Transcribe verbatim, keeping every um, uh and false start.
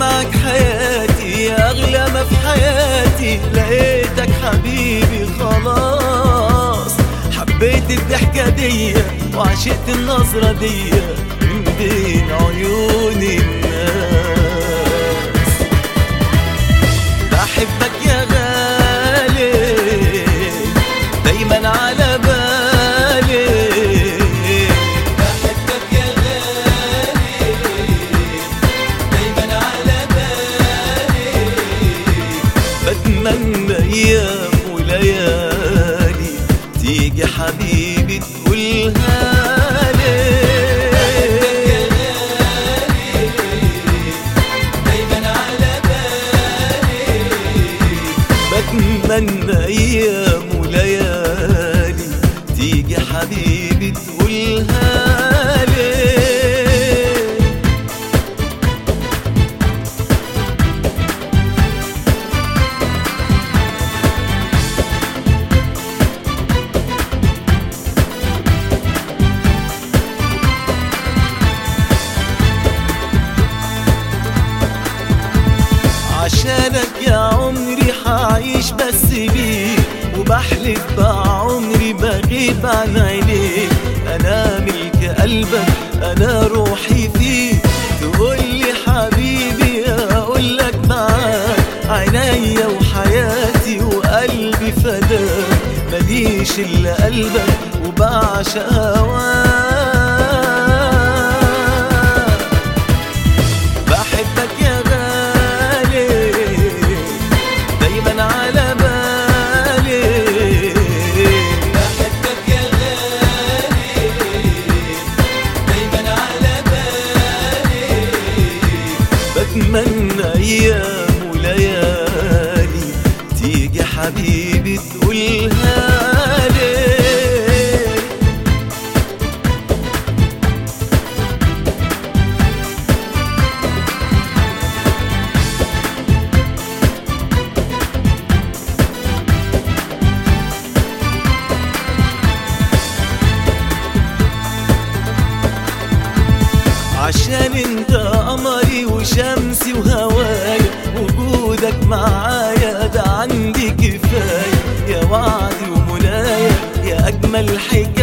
معك حياتي يا أغلى ما في حياتي، لقيتك حبيبي خلاص. حبيت الضحكة دي وعشقت النظرة دي من بين عيون الناس. بحبك يا غالي دايما على بالي، بحبك يا غالي دايما على بالي. بتمنى ايام وليالي تيجي حبيبي تقولها لي. بتمنى ايام وليالي تيجي حبيبي تقولها لي. عشانك يا عمري حعيش بس بيك، وبحلف بعمري بغيب عن عينيك. أنا ملك قلبك أنا روحي فيك، تقولي حبيبي أقولك معاك. عينيا وحياتي وقلبي فداك، مليش إلا قلبك وبعشق هواك. بحبك يا غالي دايما على بالي، بحبك يا غالي دايما على بالي. بتمنى ايام وليالي تيجي حبيبي تقولها لي. عشان انت قمري وشمسي وهواي، وجودك معايا ده عندي كفاية. يا وعدي ومنايا يا أجمل حكاية،